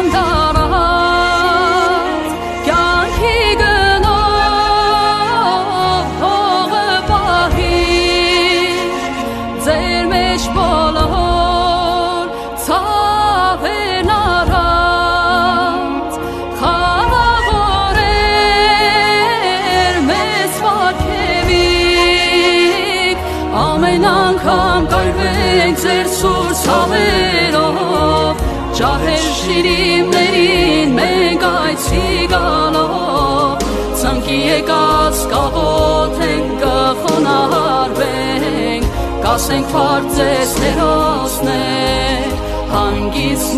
Ձեր սուր ցավերով ջահել շիրիմներին մենք այցի գալով ցանկի եկած կաղոթենք կխոնարհվենք կասենք փարծես հերոսն է հանգիստն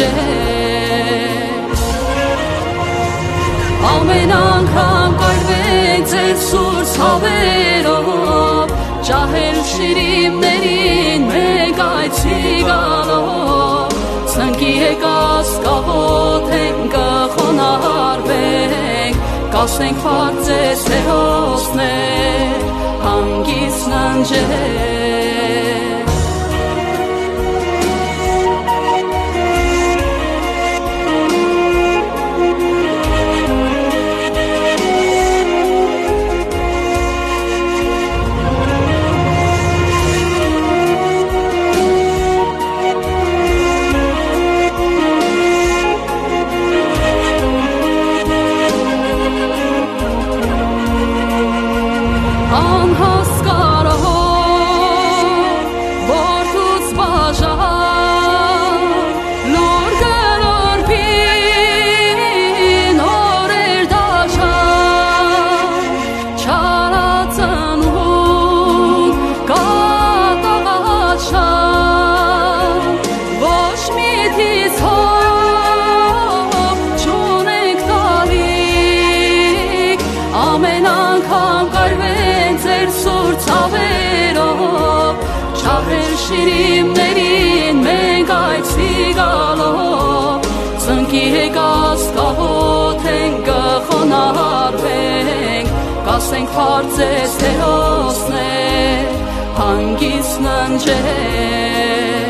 ընջեր ամեն անգամ կայրվենք ձեր սուր ցավերով ջահել շիրիմներին մենք այցի գալով ցանկի եկած կաղոթենք կխոնարհվենք կասենք փարծես հերոսն է հանգիստն ընջեր շիրիմներին մենք այցի գալով ցանկի եկած կաղոթենք կխոնարհվենք կասենք փարծես հերոսն է հանգիստն ընջեր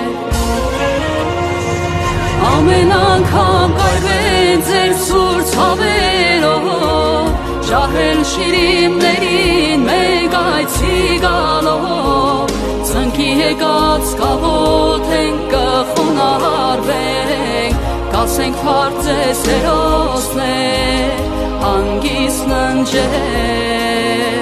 ամեն անգամ կայրվենք ձեր սուր ցավերով ջահել շիրիմներին մենք այցի գալով ցանկի եկած կաղոթենք կխոնարհվենք կասենք փարծես հերոսն է հանգիստն ընջեր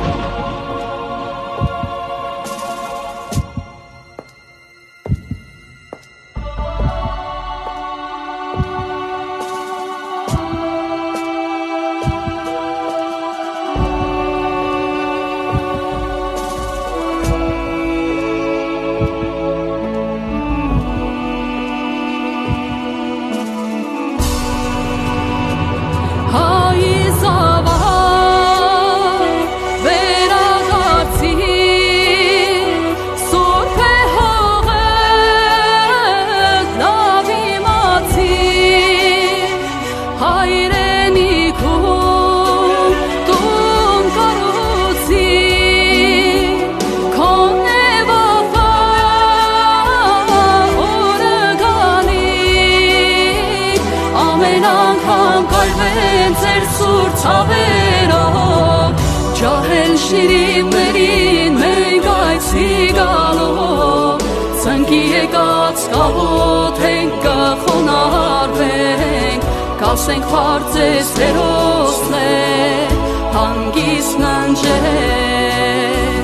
ջահել շիրիմներին մենք այցի գալով ցանկի եկած կաղոթենք կխոնարհվենք կասենք փարծես հերոսն է հանգիստն ընջեր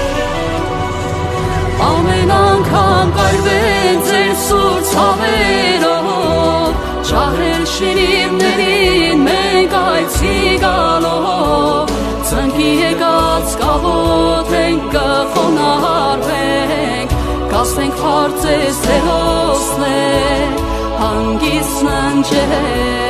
ամեն անգամ կայրվենք ձեր սուր ցավերով ջահել շիրիմներին մենք այցի գալով ցանկի եկած կաղոթենք կխոնարհվենք կասենք փարծես հերոսն է հանգիստն ընջեր